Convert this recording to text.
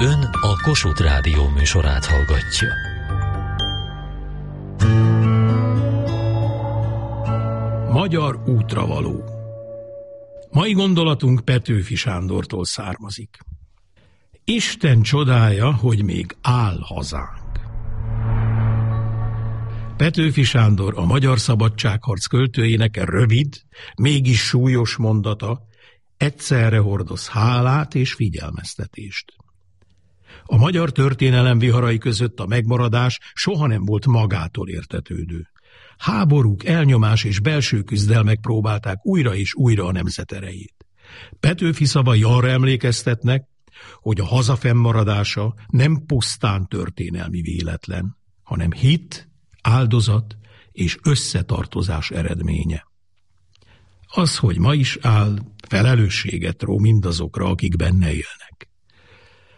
Ön a Kossuth Rádió műsorát hallgatja. Magyar útravaló. Mai gondolatunk Petőfi Sándortól származik. Isten csodája, hogy még áll hazánk. Petőfi Sándor, a magyar szabadságharc költőjének rövid, mégis súlyos mondata egyszerre hordoz hálát és figyelmeztetést. A magyar történelem viharai között a megmaradás soha nem volt magától értetődő. Háborúk, elnyomás és belső küzdelmek próbálták újra és újra a nemzet erejét. Petőfi szavai arra emlékeztetnek, hogy a haza fennmaradása nem pusztán történelmi véletlen, hanem hit, áldozat és összetartozás eredménye. Az, hogy ma is áll, felelősséget ró mindazokra, akik benne élnek.